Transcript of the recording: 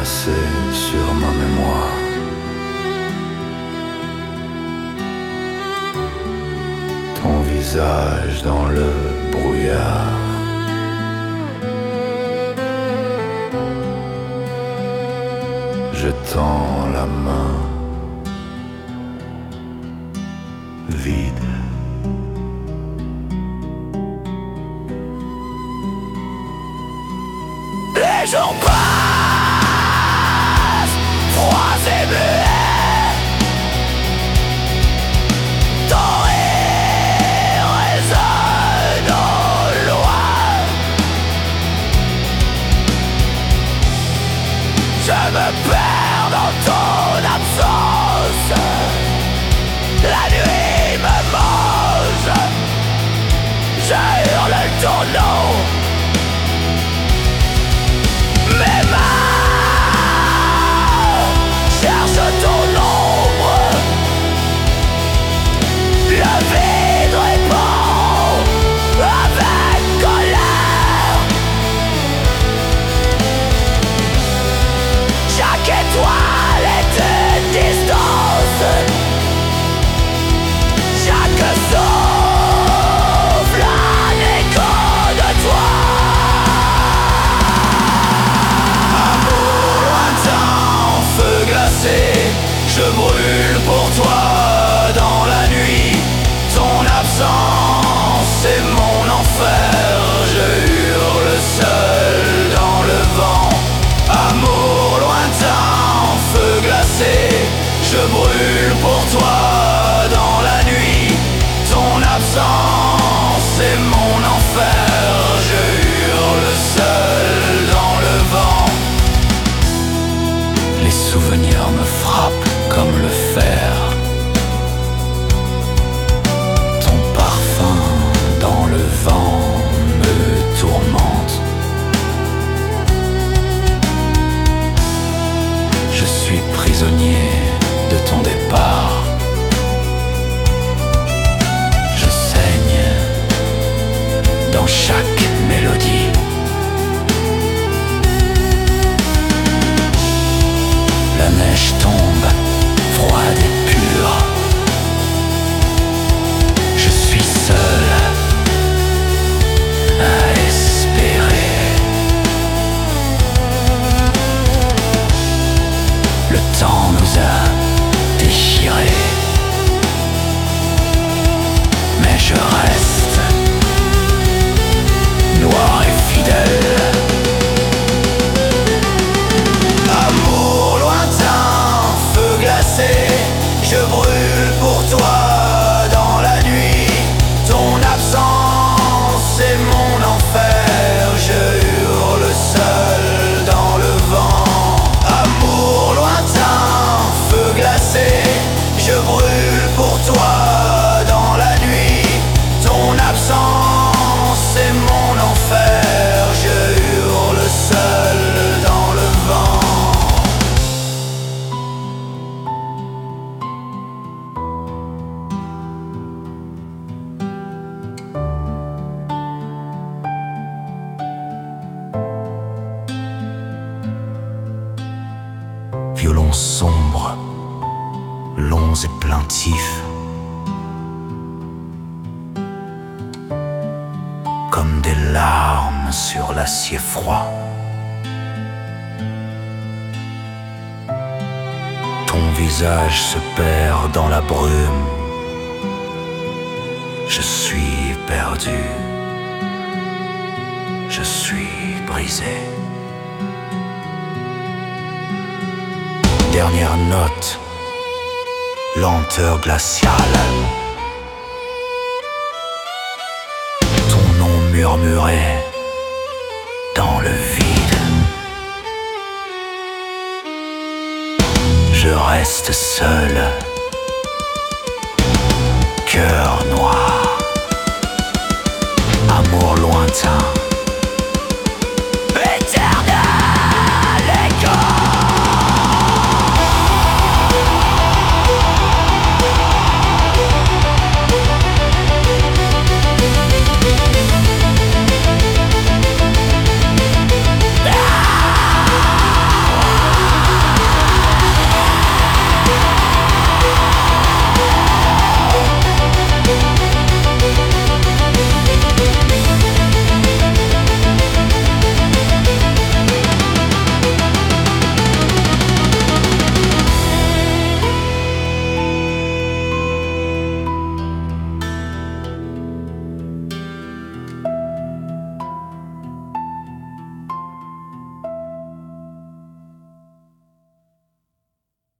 glacé sur ma mémoire. Ton visage dans le brouillard. Je tends la main vide. Les jours passent, froids et muets. Ton rire résonne au loin. Je me perds dans ton absence. La nuit me mange. Je hurle ton nom. Mes mains cherchent ton ombre. Le vide répond avec colère. Chaque étoile est une distance. Chaque souffle un écho de toi. Je brûle pour toi dans la nuit. Ton absence est mon enfer. Je hurle seul dans le vent. Amour lointain, feu glacé. Je brûle pour toi dans la nuit. Ton absence est mon enfer. Je hurle seul dans le vent. Les souvenirs me frappent comme le fer. Ton parfum dans le vent me tourmente. Je suis prisonnier de ton départ. Je saigne dans chaque mélodie. La neige tombe, froide et pure. Je suis seul à espérer. Le temps nous a déchirés, mais je reste noir et fidèle. Je brûle pour toi dans la nuit. Ton absence est mon enfer. Je hurle seul dans le vent. Amour lointain, feu glacé. Je brûle pour toi dans la nuit. Ton absence est mon enfer. Je hurle seul dans le vent. Violons sombres, longs et plaintifs, comme des larmes sur l'acier froid. Ton visage se perd dans la brume. Je suis perdu. Je suis brisé. Dernière note, lenteur glaciale. Ton nom murmuré dans le vide. Je reste seul, cœur noir, amour lointain.